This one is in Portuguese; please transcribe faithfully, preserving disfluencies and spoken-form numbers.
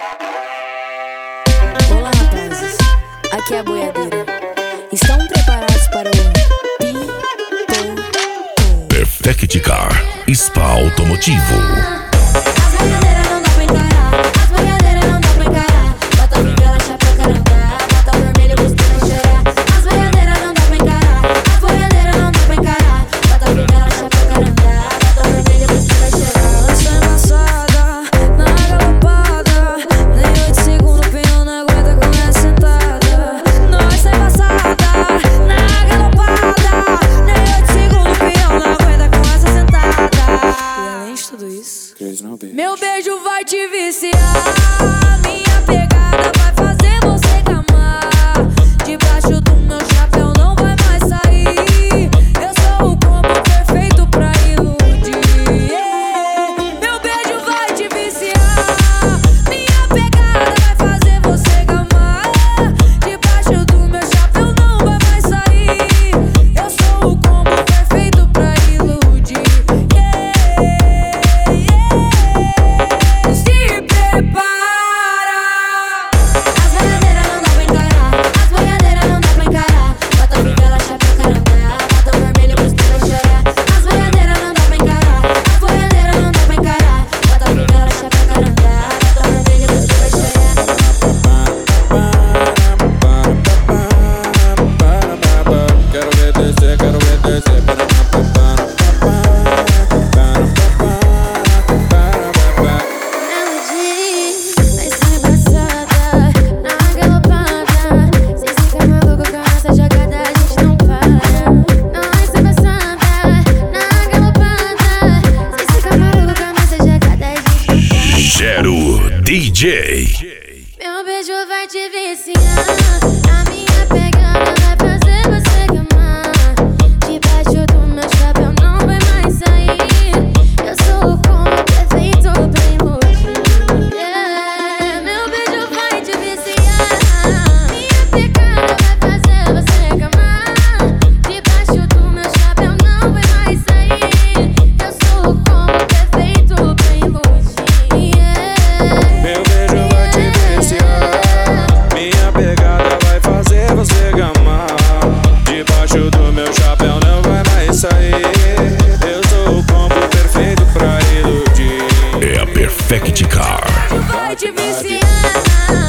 Olá, rapazes, aqui é a boiadeira. Estão preparados para o Pi-Pom-Pom? Perfect Car, spa automotivo. As boiadeiras não dá pra encarar, as boiadeiras não dá pra encarar. Bota fivela, chapa, carandá, bota vermelho, costuma cheirar. As boiadeiras não dá pra encarar, as boiadeiras não dá pra encarar. Bota fivela, chapa, carandá, bota vermelho, costuma cheirar. Lança amassada, na galopada, nem oito segundos, pinho não aguenta com essa sentada. Nós sai passada, na galopada, nem oito segundos, pinho não aguenta com essa sentada. E além de tudo isso, meu beijo vai te viciar, minha pegada vai fazer você gamar. Debaixo do meu chapéu não vai mais sair. Eu sou o combo perfeito pra iludir. Meu beijo vai te viciar, minha pegada vai fazer você gamar. Debaixo do meu chapéu não vai mais sair. Eu sou o combo perfeito pra iludir. Se prepara. As boiadeiras não dá pra encarar, as boiadeiras não dá pra encarar. Bota fivela, chapa, carandá, bota vermelho, costuma chorar. As boiadeiras não dá pra encarar, as boiadeiras não dá pra encarar. Bota fivela, chapa, carandá, bota vermelho, costuma chorar. Quero ver descer, quero ver descer. Ela diz, mas sai embaçada, na galopada. Sem ficar maluco com essa jogada, a gente não para. Nós sai embaçada, na galopada. Sem ficar maluco com essa jogada, a gente não para. Gero D J. Meu beijo vai te viciar, a minha pegada vai fazer você gamar. Debaixo do meu chapéu não vai mais sair. Eu sou o combo perfeito pra iludir. Meu beijo vai te viciar, minha pegada vai fazer você gamar. Debaixo do meu chapéu não vai mais sair. Eu sou o combo perfeito pra iludir. Meu beijo vai te viciar, minha pegada vai fazer você gamar. Debaixo do meu chapéu não vai mais sair. Eu sou o combo perfeito pra iludir. É a Perfect Car. Vai te viciar.